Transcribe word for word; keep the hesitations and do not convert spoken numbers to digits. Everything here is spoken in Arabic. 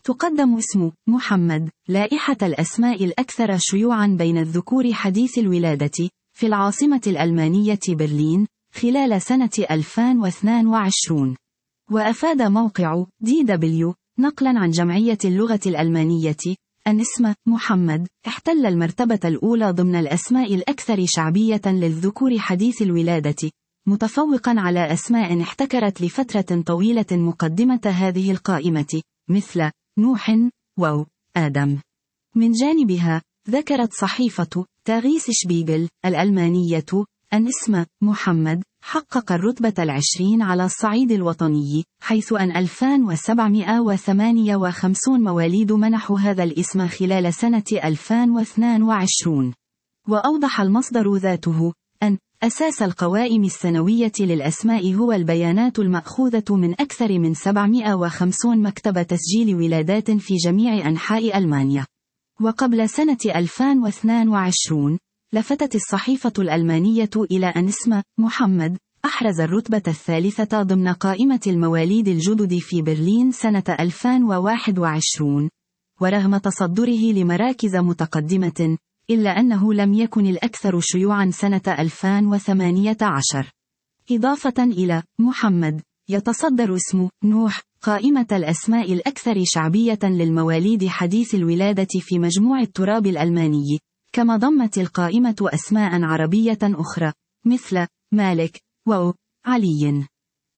تقدم اسم محمد لائحة الأسماء الأكثر شيوعًا بين الذكور حديث الولادة في العاصمة الألمانية برلين خلال سنة ألفين واثنين وعشرين. وأفاد موقع دي دبليو نقلًا عن جمعية اللغة الألمانية أن اسم محمد احتل المرتبة الأولى ضمن الأسماء الأكثر شعبية للذكور حديث الولادة، متفوقًا على أسماء احتكرت لفترة طويلة مقدمة هذه القائمة، مثل نوح و آدم. من جانبها، ذكرت صحيفة تاغيس شبيغل الألمانية أن اسم محمد حقق الرتبة العشرين على الصعيد الوطني، حيث أن ألفين وسبعمائة وثمانية وخمسين مواليد منحوا هذا الاسم خلال سنة ألفين واثنين وعشرين. وأوضح المصدر ذاته أن أساس القوائم السنوية للأسماء هو البيانات المأخوذة من أكثر من سبعمائة وخمسين مكتب تسجيل ولادات في جميع أنحاء ألمانيا. وقبل سنة ألفين واثنين وعشرين، لفتت الصحيفة الألمانية إلى أن اسم محمد أحرز الرتبة الثالثة ضمن قائمة المواليد الجدد في برلين سنة ألفين وواحد وعشرين، ورغم تصدره لمراكز متقدمة، إلا أنه لم يكن الأكثر شيوعًا سنة ألفين وثمانية عشر. إضافة إلى محمد، يتصدر اسم نوح قائمة الأسماء الأكثر شعبية للمواليد حديث الولادة في مجموع التراب الألماني، كما ضمت القائمة أسماء عربية أخرى مثل مالك و علي.